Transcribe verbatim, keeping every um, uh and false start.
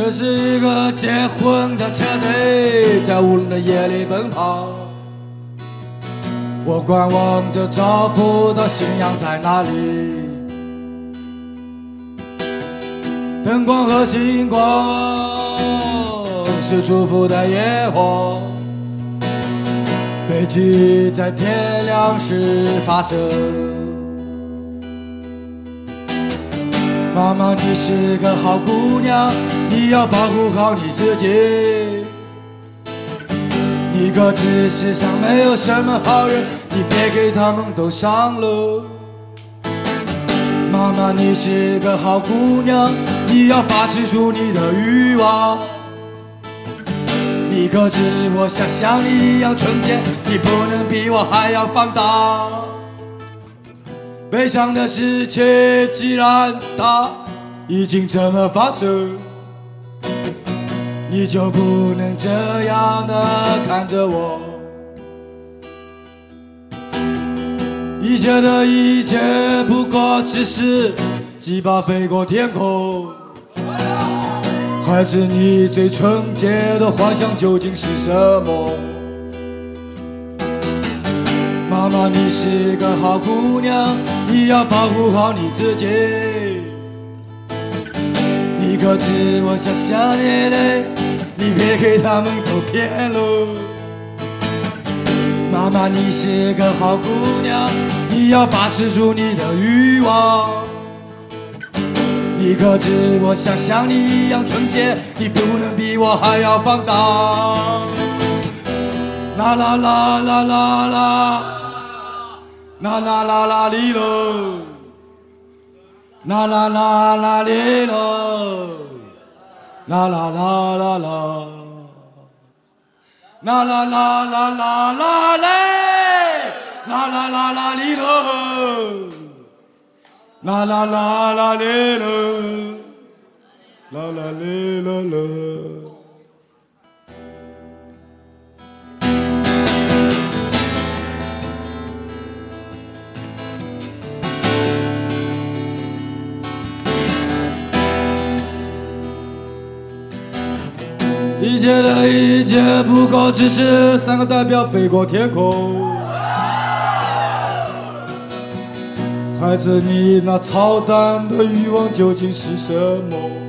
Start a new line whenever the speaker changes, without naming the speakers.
这是一个结婚的车队，在无人的夜里奔跑。我观望着，找不到信仰在哪里。灯光和星光是祝福的烟火，悲剧在天亮时发生。妈妈，你是个好姑娘，你要保护好你自己。你可知世上没有什么好人，你别给他们都伤了。妈妈，你是个好姑娘，你要把持住你的欲望。你可知我想像你一样纯洁，你不能比我还要放大。悲伤的事情既然它已经这么发生，你就不能这样的看着我。一切的一切不过只是鸡巴飞过天空。孩子，你最纯洁的幻想究竟是什么？妈妈，你是个好姑娘，你要保护好你自己。你可知我想想你嘞，你别给他们都骗了。妈妈，你是个好姑娘，你要把持住你的欲望。你可知我想像你一样纯洁，你不能比我还要放大。啦啦啦啦啦啦，啦啦啦啦哩喽，啦啦啦啦哩喽，啦啦啦啦啦，啦啦啦啦啦啦嘞，啦啦啦啦哩喽，啦啦啦啦哩喽，啦啦哩啦啦。一切的一切不过只是三个代表飞过天空。孩子，你那操蛋的欲望究竟是什么？